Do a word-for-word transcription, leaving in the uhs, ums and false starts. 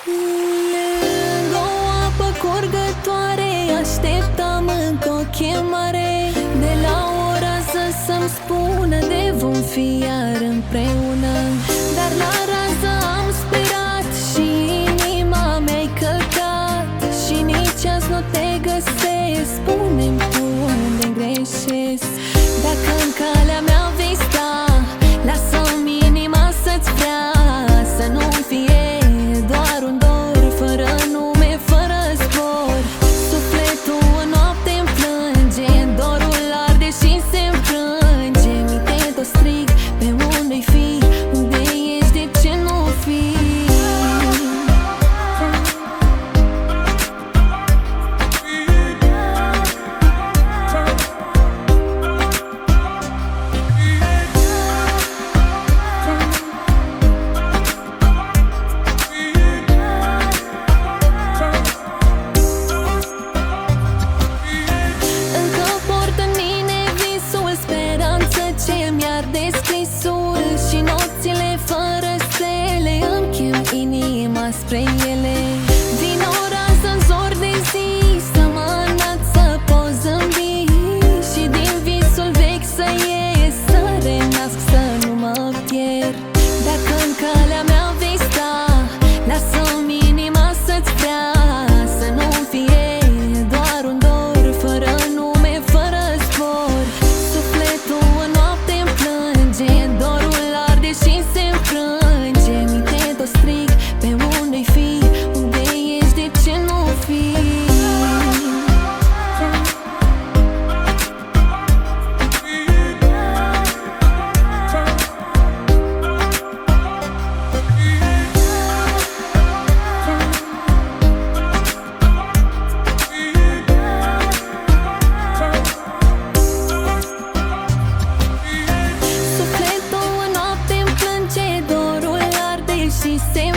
Lângă o apă curgătoare așteptam încă o chemare de la o rază să-mi spună de vom fi iar împreună. Dar la rază am sperat și inima mea-i călcat și nici azi nu te găsesc. Spune-mi tu unde greșesc. Dacă în calea mea vei sta, lasă-mi inima să-ți vrea, să nu fie doar un dor, fără nume, fără zbor. Sufletul în noapte-mi plânge, dorul arde și se înfrânge. Mi-te tot strig, pe unde-i fi, unde ești, de ce nu fi? Descrisul și nopțile fără stele îmi chem inima spre ele. Vine o rază în zor de zi să mă înalt, să pot zâmbi și din visul vechi să ies, să renasc, să nu mă pierd. Dacă în calea mea vei sta, lasă-mi inima să-ți vrea, să nu fie doar un dor, fără nume, fără zbor. Sufletul în noapte-mi plânge, dorul arde și se înfrânge. Mi-te tot strig, pe unde-i fi, unde ești, de ce nu fi? Și se